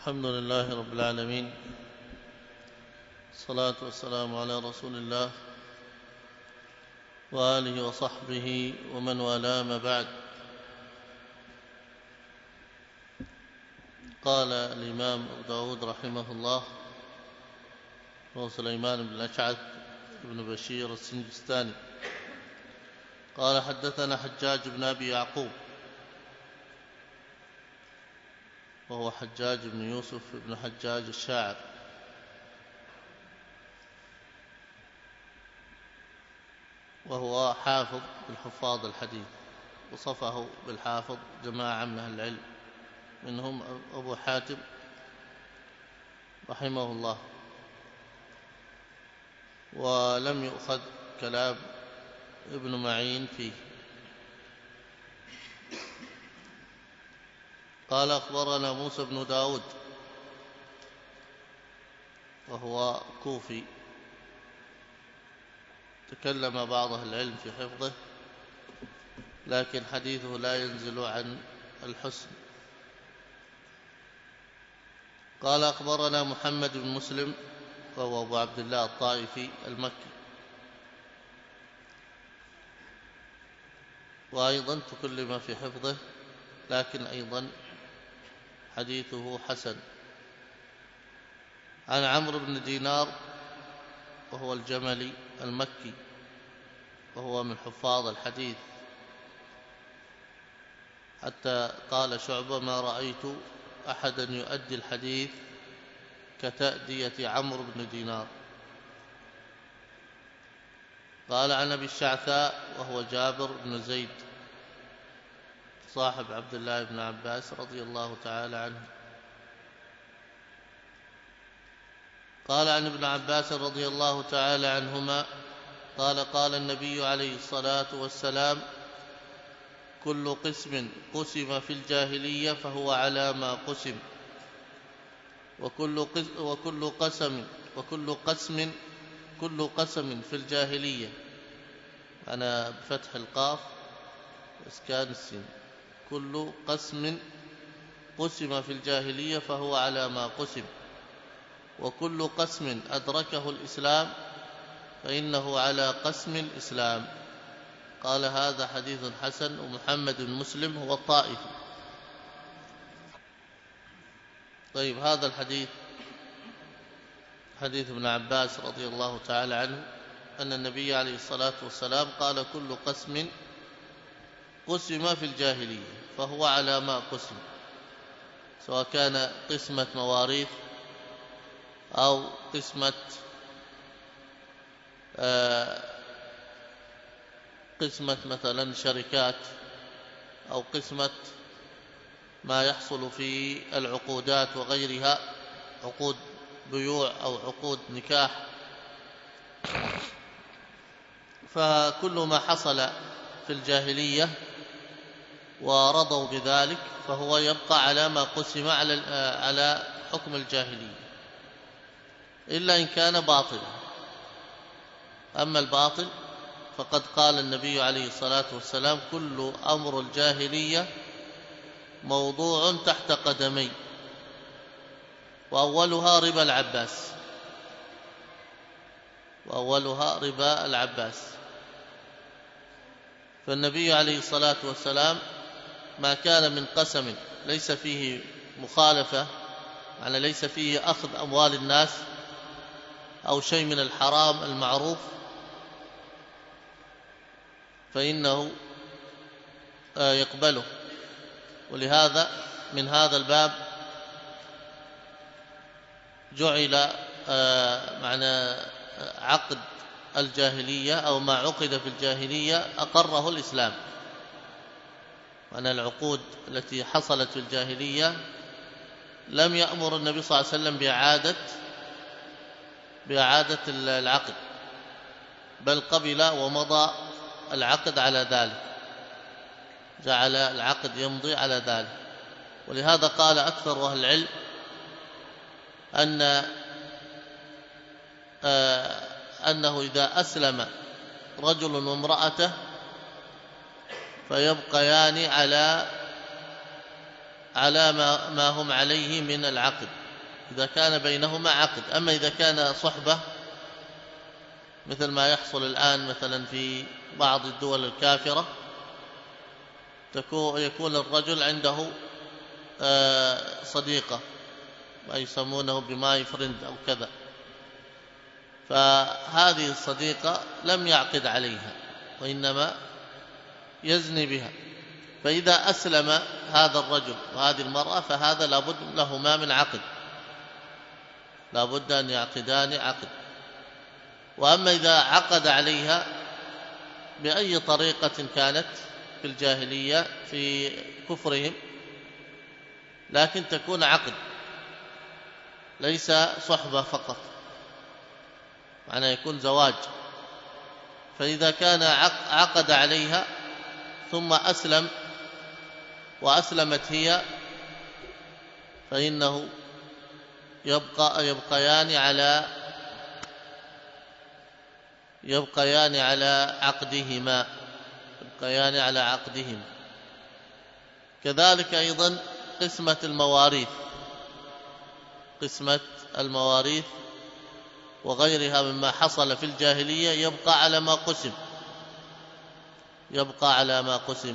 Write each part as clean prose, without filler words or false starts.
الحمد لله رب العالمين، الصلاة والسلام على رسول الله وآله وصحبه ومن والاه، ما بعد. قال الإمام أبو داود رحمه الله وهو سليمان بن الأشعث بن بشير السنجستاني قال: حدثنا حجاج بن أبي يعقوب وهو حجاج بن يوسف بن حجاج الشاعر، وهو حافظ بالحفاظ الحديث، وصفه بالحافظ جماعة من أهل العلم، منهم أبو حاتم رحمه الله، ولم يؤخذ كلام ابن معين فيه. قال: أخبرنا موسى بن داود وهو كوفي، تكلم بعض أهل العلم في حفظه، لكن حديثه لا ينزل عن الحسن. قال: أخبرنا محمد بن مسلم وهو أبو عبد الله الطائفي المكي، وأيضا تكلم في حفظه، لكن أيضا حديثه حسن. عن عمرو بن دينار وهو الجملي المكي، وهو من حفاظ الحديث، حتى قال شعبة: ما رأيت أحدا يؤدي الحديث كتأدية عمرو بن دينار. قال: عن أبي الشعثاء وهو جابر بن زيد صاحب عبد الله بن عباس رضي الله تعالى عنه، قال: عن ابن عباس رضي الله تعالى عنهما قال: قال النبي عليه الصلاة والسلام: كل قسم قسم في الجاهلية فهو على ما قسم، كل قسم في الجاهلية، أنا بفتح القاف وإسكان السين، كل قسم قسم في الجاهلية فهو على ما قسم، وكل قسم أدركه الإسلام فإنه على قسم الإسلام. قال: هذا حديث حسن. ومحمد بن مسلم هو الطائفي. طيب، هذا الحديث حديث ابن عباس رضي الله تعالى عنه أن النبي عليه الصلاة والسلام قال: كل قسم قسم في الجاهلية فهو على ما قسم، سواء كان قسمة مواريث أو قسمة مثلا شركات، أو قسمة ما يحصل في العقودات وغيرها، عقود بيوع أو عقود نكاح. فكل ما حصل في الجاهلية ورضوا بذلك فهو يبقى على ما قسم على حكم الجاهلية، إلا إن كان باطلا. أما الباطل فقد قال النبي عليه الصلاة والسلام: كل أمر الجاهلية موضوع تحت قدمي، وأولها ربا العباس. فالنبي عليه الصلاة والسلام ما كان من قسم ليس فيه مخالفة، يعني ليس فيه أخذ أموال الناس أو شيء من الحرام المعروف، فإنه يقبله. ولهذا من هذا الباب جعل معنى عقد الجاهلية أو ما عقد في الجاهلية أقره الإسلام، وأن العقود التي حصلت في الجاهلية لم يأمر النبي صلى الله عليه وسلم بإعادة العقد، بل قبل ومضى العقد على ذلك، جعل العقد يمضي على ذلك. ولهذا قال أكثر أهل العلم أنه إذا أسلم رجل وامرأته فيبقيان على على ما هم عليه من العقد، إذا كان بينهما عقد. أما إذا كان صحبة مثل ما يحصل الآن مثلا في بعض الدول الكافرة، يكون الرجل عنده صديقة، ما يسمونه بماي فريند أو كذا، فهذه الصديقة لم يعقد عليها وإنما يزني بها، فإذا أسلم هذا الرجل وهذه المرأة فهذا لابد لهما من عقد، لابد أن يعقدان عقد. وأما إذا عقد عليها بأي طريقة كانت في الجاهلية في كفرهم، لكن تكون عقد ليس صحبة فقط، معناه يكون زواج. فإذا كان عقد عليها ثم أسلم وأسلمت هي، فإنه يبقيان على عقدهما، يبقيان على عقدهما. كذلك أيضا قسمة المواريث وغيرها مما حصل في الجاهلية يبقى على ما قسم،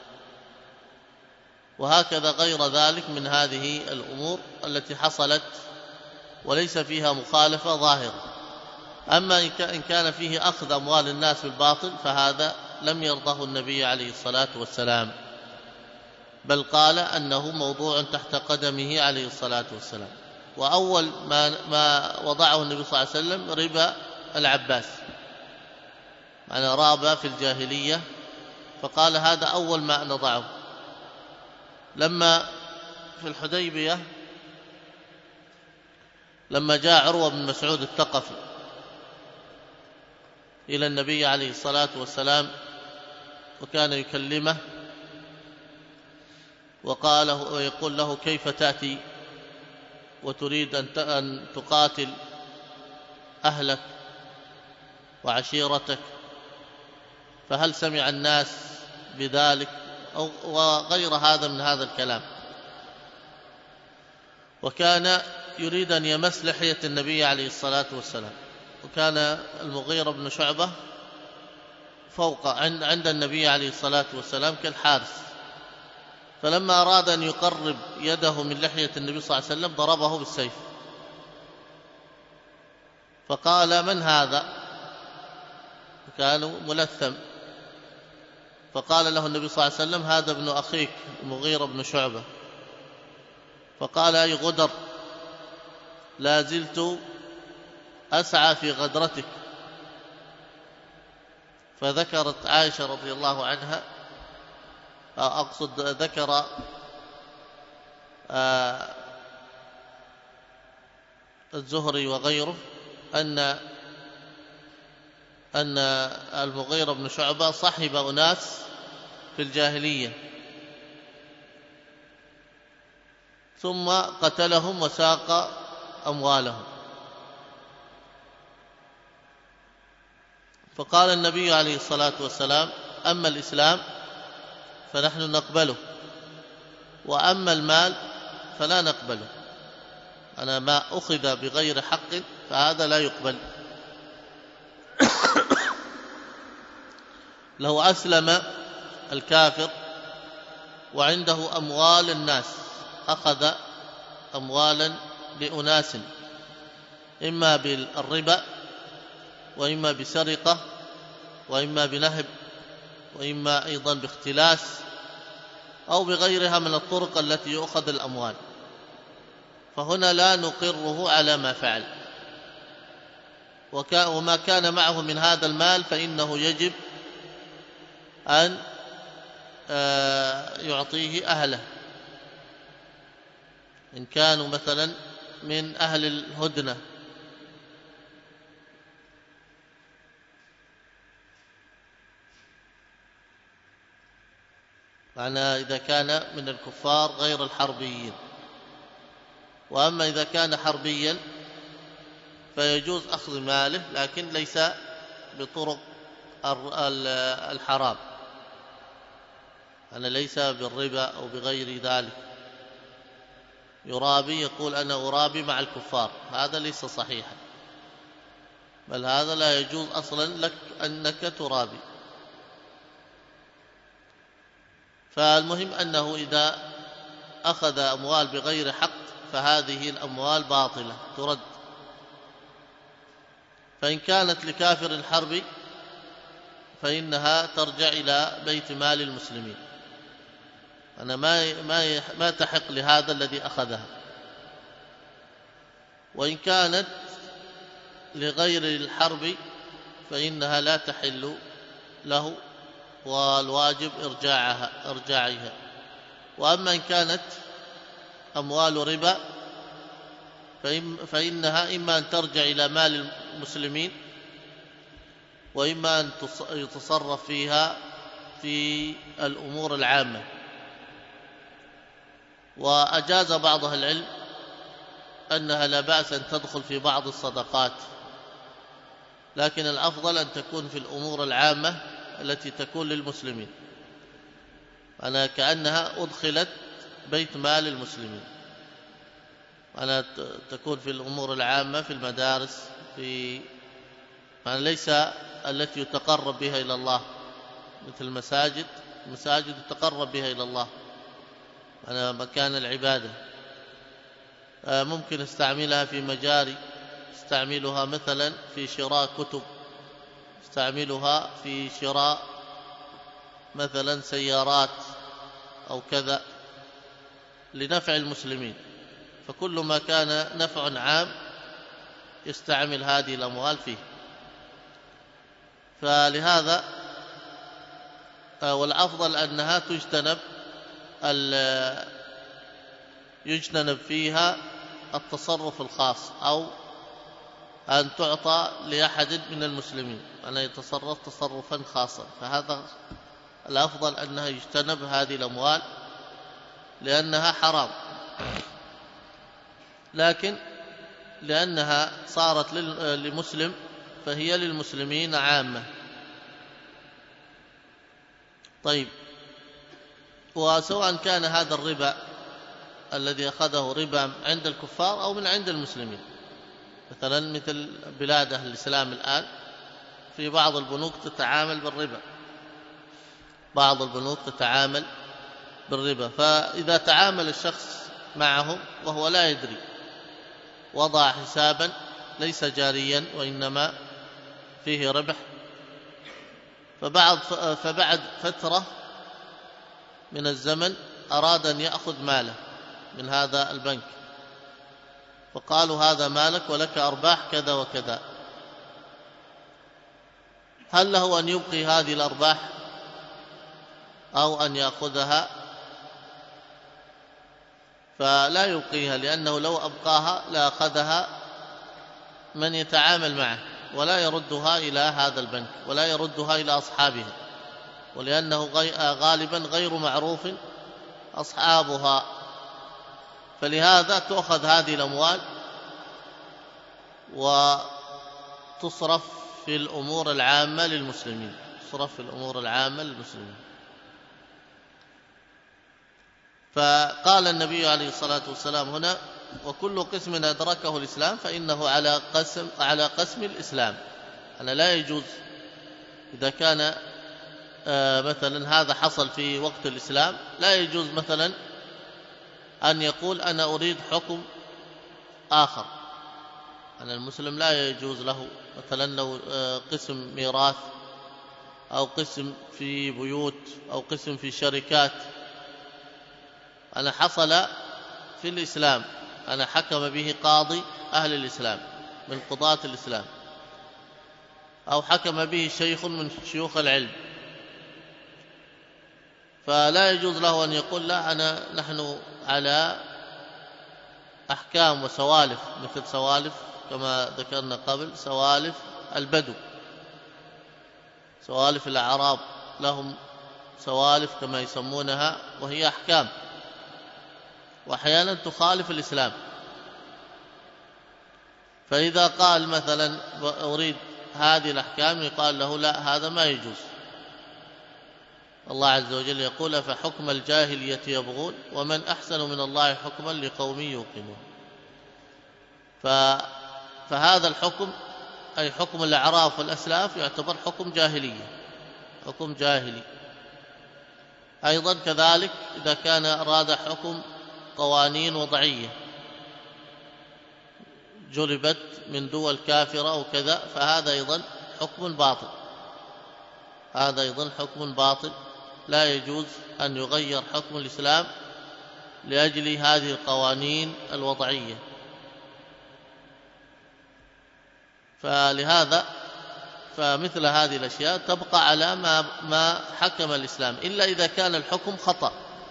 وهكذا غير ذلك من هذه الأمور التي حصلت وليس فيها مخالفة ظاهرة. أما إن كان فيه أخذ أموال الناس بالباطل فهذا لم يرضه النبي عليه الصلاة والسلام، بل قال أنه موضوع تحت قدمه عليه الصلاة والسلام. وأول ما وضعه النبي صلى الله عليه وسلم ربا العباس، معنى رابا في الجاهلية، فقال هذا أول ما نضعه. لما في الحديبية لما جاء عروة بن مسعود الثقفي إلى النبي عليه الصلاة والسلام وكان يكلمه ويقول له كيف تأتي وتريد أن تقاتل أهلك وعشيرتك، فهل سمع الناس بذلك وغير هذا من هذا الكلام. وكان يريد أن يمس لحية النبي عليه الصلاة والسلام، وكان المغيرة بن شعبة فوق عند النبي عليه الصلاة والسلام كالحارس، فلما أراد أن يقرب يده من لحية النبي صلى الله عليه وسلم ضربه بالسيف، فقال من هذا؟ كان ملثم، فقال له النبي صلى الله عليه وسلم هذا ابن أخيك المغيرة بن شعبة. فقال أي غدر، لا زلت أسعى في غدرتك. فذكرت عائشة رضي الله عنها، أقصد ذكر الزهري وغيره أن المغيرة بن شعبة صحب أناس في الجاهلية ثم قتلهم وساق أموالهم. فقال النبي عليه الصلاة والسلام أما الإسلام فنحن نقبله، وأما المال فلا نقبله. أنا ما أخذ بغير حق فهذا لا يقبل. لو أسلم الكافر وعنده أموال الناس، أخذ أموالا لأناس إما بالربا وإما بسرقة وإما بنهب وإما أيضا باختلاس أو بغيرها من الطرق التي يؤخذ الأموال، فهنا لا نقره على ما فعل، وما كان معه من هذا المال فإنه يجب أن يعطيه أهله، إن كانوا مثلا من أهل الهدنة. معنى إذا كان من الكفار غير الحربيين. وأما إذا كان حربيا فيجوز أخذ ماله لكن ليس بطرق الحرام، أنا ليس بالربا أو بغير ذلك. يرابي يقول أنا أرابي مع الكفار، هذا ليس صحيحا، بل هذا لا يجوز أصلا لك أنك ترابي. فالمهم أنه إذا أخذ أموال بغير حق فهذه الأموال باطلة ترد. فإن كانت لكافر الحرب فإنها ترجع إلى بيت مال المسلمين، أنا ما تحق لهذا الذي أخذها. وإن كانت لغير الحرب فإنها لا تحل له، والواجب إرجاعها. وأما إن كانت أموال ربا فإنها إما أن ترجع إلى مال المسلمين، وإما أن يتصرف فيها في الأمور العامة. وأجاز بعض أهل العلم أنها لا بأس أن تدخل في بعض الصدقات، لكن الأفضل أن تكون في الأمور العامة التي تكون للمسلمين، أنا كأنها أدخلت بيت مال المسلمين، أنا تكون في الأمور العامة في المدارس، في يعني ليس التي يتقرب بها إلى الله، مثل المساجد يتقرب بها إلى الله، أنا مكان العبادة. ممكن استعملها في مجاري، استعملها مثلا في شراء كتب، استعملها في شراء مثلا سيارات أو كذا لنفع المسلمين. فكل ما كان نفع عام يستعمل هذه الأموال فيه. فلهذا والأفضل أنها يجتنب فيها التصرف الخاص، أو أن تعطى لأحد من المسلمين أن يتصرف تصرفا خاصا، فهذا الأفضل أنها يجتنب هذه الأموال لأنها حرام، لكن لأنها صارت لمسلم فهي للمسلمين عامة. طيب، وسواء كان هذا الربا الذي أخذه ربا عند الكفار أو من عند المسلمين، مثل بلاد أهل الإسلام الآن في بعض البنوك تتعامل بالربا، بعض البنوك تتعامل بالربا، فإذا تعامل الشخص معهم وهو لا يدري، وضع حسابا ليس جاريا وإنما فيه ربح، فبعد فترة من الزمن أراد أن يأخذ ماله من هذا البنك، فقالوا هذا مالك ولك أرباح كذا وكذا، هل له أن يبقي هذه الأرباح أو أن يأخذها؟ فلا يبقيها، لأنه لو أبقاها لأخذها من يتعامل معه، ولا يردها إلى هذا البنك ولا يردها إلى أصحابها، ولأنه غالبا غير معروف أصحابها. فلهذا تؤخذ هذه الأموال وتصرف في الأمور العامة للمسلمين، فقال النبي عليه الصلاة والسلام هنا: وكل قسم أدركه الإسلام فإنه على قسم الإسلام. أنا لا يجوز إذا كان مثلا هذا حصل في وقت الإسلام، لا يجوز مثلا أن يقول أنا أريد حكم آخر. أنا المسلم لا يجوز له مثلا لو قسم ميراث أو قسم في بيوت أو قسم في شركات، أنا حصل في الإسلام، أنا حكم به قاضي أهل الإسلام من قضاة الإسلام، أو حكم به شيخ من شيوخ العلم، فلا يجوز له أن يقول لا نحن على أحكام وسوالف، مثل سوالف كما ذكرنا قبل، سوالف البدو، سوالف الأعراب لهم سوالف كما يسمونها، وهي أحكام وأحيانا تخالف الإسلام. فإذا قال مثلا أريد هذه الأحكام يقال له لا، هذا ما يجوز، الله عز وجل يقول فحكم الجاهلية يبغون ومن أحسن من الله حكما لقوم يوقنون. فهذا الحكم أي حكم الأعراف والأسلاف يعتبر حكم جاهلية، حكم جاهلي. أيضا كذلك إذا كان أراد حكم قوانين وضعية جلبت من دول كافرة أو كذا، فهذا أيضا حكم باطل، هذا أيضا حكم باطل، لا يجوز أن يغير حكم الإسلام لأجل هذه القوانين الوضعية. فلهذا فمثل هذه الأشياء تبقى على ما حكم الإسلام، إلا إذا كان الحكم خطأ،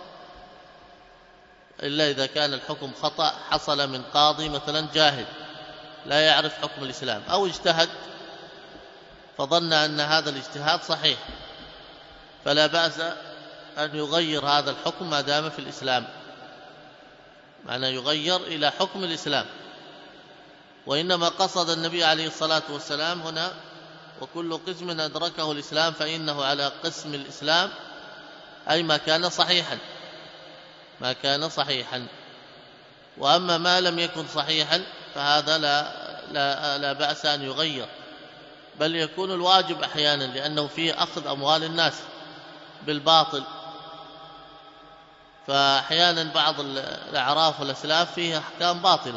إلا إذا كان الحكم خطأ حصل من قاضي مثلا جاهل لا يعرف حكم الإسلام، أو اجتهد فظن أن هذا الاجتهاد صحيح، فلا بأس أن يغير هذا الحكم ما دام في الإسلام، معنى يغير إلى حكم الإسلام. وإنما قصد النبي عليه الصلاة والسلام هنا وكل قسم أدركه الإسلام فإنه على قسم الإسلام، أي ما كان صحيحا، ما كان صحيحا. وأما ما لم يكن صحيحا فهذا لا بأس أن يغير، بل يكون الواجب أحيانا، لأنه فيه أخذ أموال الناس بالباطل. فأحيانا بعض الأعراف والأسلاف فيها أحكام باطلة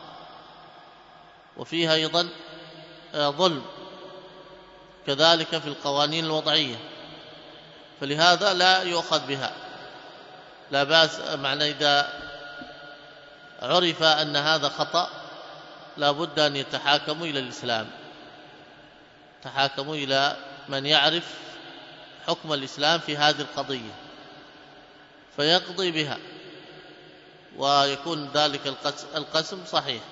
وفيها أيضا ظلم، كذلك في القوانين الوضعية، فلهذا لا يؤخذ بها. لا بأس، معنى إذا عرف أن هذا خطأ لا بد أن يتحاكموا إلى الإسلام، تحاكموا إلى من يعرف حكم الإسلام في هذه القضية فيقضي بها، ويكون ذلك القسم صحيح.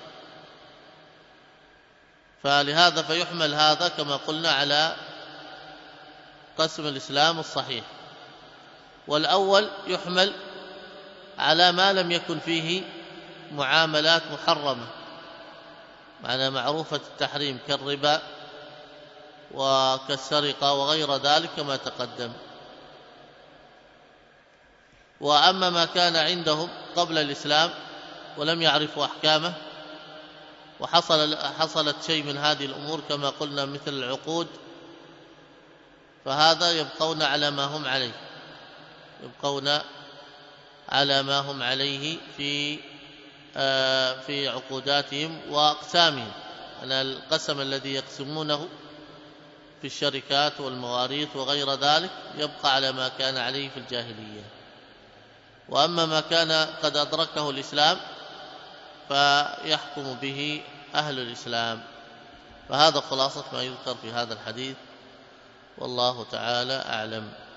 فلهذا فيحمل هذا كما قلنا على قسم الإسلام الصحيح، والأول يحمل على ما لم يكن فيه معاملات محرمة، معنى معروفة التحريم كالربا وكالسرقة وغير ذلك كما تقدم. وأما ما كان عندهم قبل الإسلام ولم يعرفوا أحكامه وحصلت شيء من هذه الأمور كما قلنا مثل العقود، فهذا يبقون على ما هم عليه، يبقون على ما هم عليه في عقوداتهم وأقسامهم. أن القسم الذي يقسمونه في الشركات والمواريث وغير ذلك يبقى على ما كان عليه في الجاهلية. وأما ما كان قد أدركه الإسلام فيحكم به أهل الإسلام. فهذا خلاصة ما يذكر في هذا الحديث، والله تعالى أعلم.